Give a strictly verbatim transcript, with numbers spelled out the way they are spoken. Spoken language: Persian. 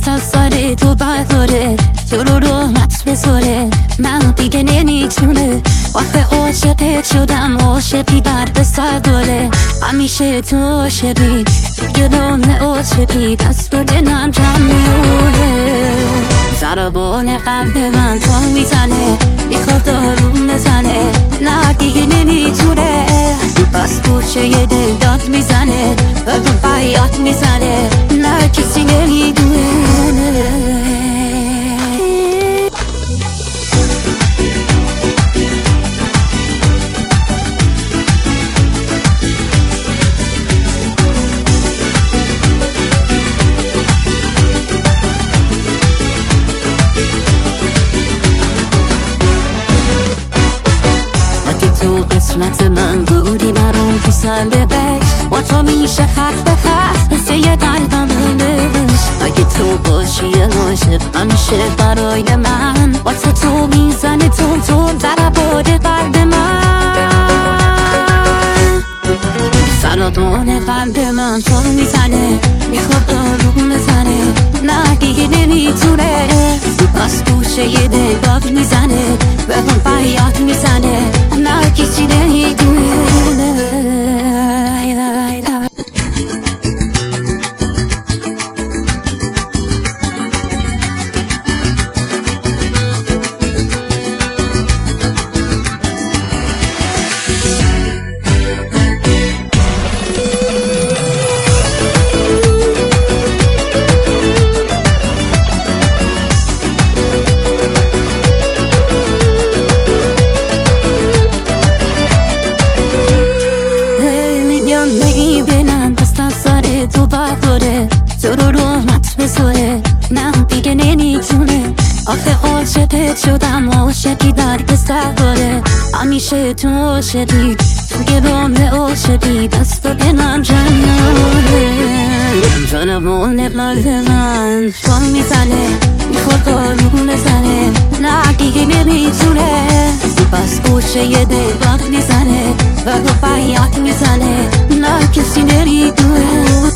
دست از سر تو برداره، تو رو رو مت بذاره، من دیگه نمیتونه. آخه عاشقت شدم، عاشقی برد سر داره، همیشه تو عاشقی، دیگه دام عاشقی، دست و دلم جمع میونه. ضربان قلب من تو میزنه، میخواد دارون بزنه، نه دیگه نمیتونه. بس گوشه یه دل داد میزنه، بگو فریاد میزنه، نه کسی نمیدونه. تو قسمت من بودی برام تو سر ببش، با تو میشه خط به خط مثل یه قلبم ببش. اگه تو باشی یه عاشق همیشه برای من، با تو تو میزنه تو تو ضربات قلب من. ضربان قلب من تو میزنه، میخواد آروم بزنه، نه دیگه نمیتونه. بس گوشه یه دل داد میزنه، به اون فریاد میزنه، نه کسی نمیدونه. نمیبینم دست از سر تو برداره، تو رو رو مت بذاره، نه دیگه نمیتونه. آخه عاشقت شدم، عاشقی درد سر داره، همیشه تو عاشقی، توی رام عاشقی، دست و دلم جمع میونه. ضربان قلب من تو میزنه، میخواد آروم بزنه، نه دیگه نمیتونه. بس گوشه یه دل داد میزنه، و فریاد میزنه، نه کسی نمیدونه.